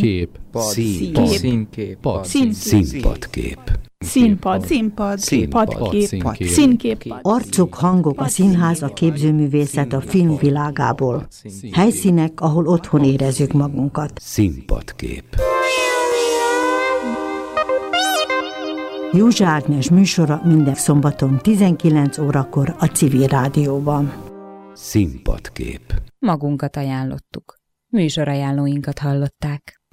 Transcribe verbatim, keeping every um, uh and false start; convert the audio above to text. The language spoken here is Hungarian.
Kép. Színpad. Színkép. Színpadkép. Színpad. Színpad. Padkép. Színkép. Arcok, hangok, a színház, a képzőművészet a film világából. Helyszínek, ahol otthon érezzük magunkat. Színpadkép. Józsa Ágnes műsora minden szombaton tizenkilenc órakor a Civil Rádióban. Színpadkép. Magunkat ajánlottuk. Műsorajánlóinkat hallották.